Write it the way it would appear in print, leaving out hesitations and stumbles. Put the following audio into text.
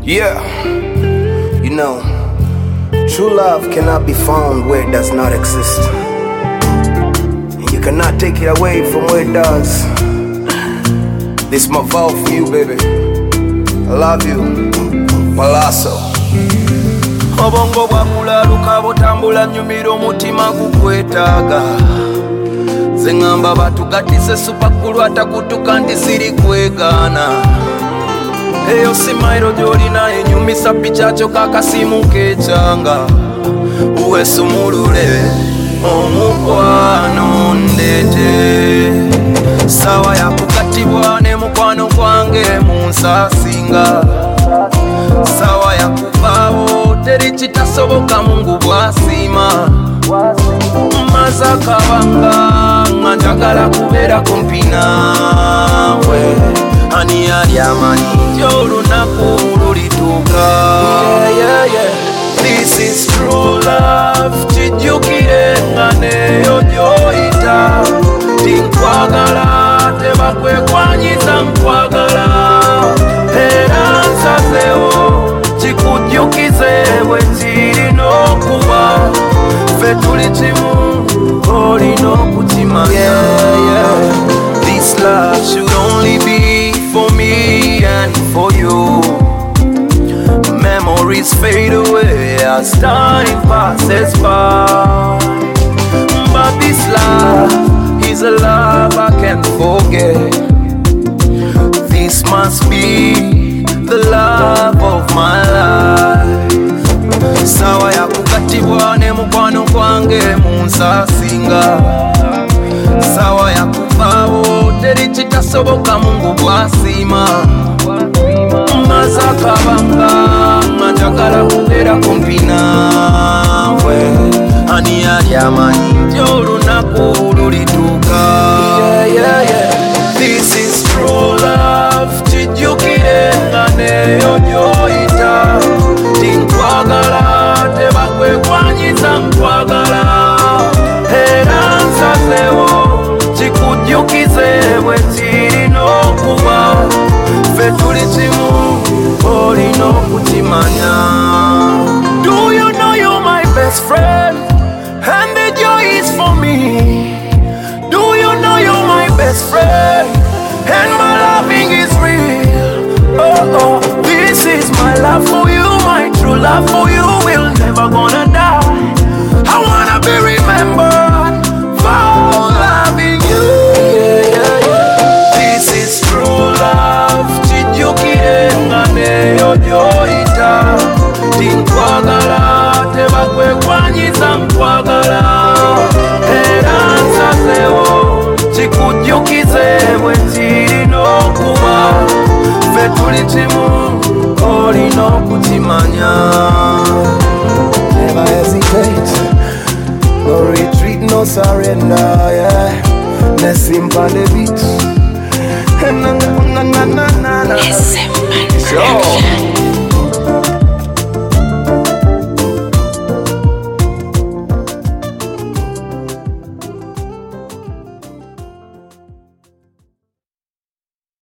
Yeah, you know, true love cannot be found where it does not exist, and you cannot take it away from where it does. This my vow for you, baby. I love you, Palazzo. Obongo bwakulaluka butambula nyumira omutima gukwetaaga. Zengamba batugatise supakulu atakutuka ndisiri kwegaana. Eyo simairo gyolina enyumisa pichacho kakasimu kechanga. Uwesumulule omukwano ndete. Sawa ya kukatibwa ne mukwano kwange munsasinga. Sawa ya kubawo teri kitasoboka Mungu bwasima. Mazaka banga njagala kubeera kumpi naawe. Ani yali amanyi nti olunaku lulituuka. This is true love. Kijjukire nga neyo gy'oyita. Tinkwagala tebakwekwanyiza nkwagala. Era nsazeewo kikujjukize bwe kirina okuba. Ffe tuli kimu olina okukimanya. This love should only be for me and for you. Memories fade away as time passes by. But this love is a love I can't forget. This must be the love of my life. Sawa ya kukatibwa ne mukwano kwange munsasinga. Sawa ya kubawo teri kitasoboka Mungu bwasima. Mazaka banga njagala kubeera kumpi naawe. Ani yali amanyi nti olunaku lulituuka. This is true love. Kijjukire nga neyo gy'oyita. Tinkwagala tebakwekwanyiza nkwagala. Era nsazeewo kikujjukize bwe kirina okuba. Ffe tuli kimu olina okukimanya. Do you know you're my best friend and the joy is for me? Do you know you're my best friend and my loving is real? Oh, this is my love for you, my true love for you will never gonna die. I wanna be remembered for loving you. This is true love. Kijjukire nga neyo gy'oyita. Tinkwagala tebakwekwanyiza nkwagala. Era nsazeewo kikujjukize bwe kirina okuba. Ffe tuli kimu olina okukimanya. Never hesitate, no retreat, no surrender, yeah. Nessim on the beat. Na na na na na na. Nessim on the beat. Sure.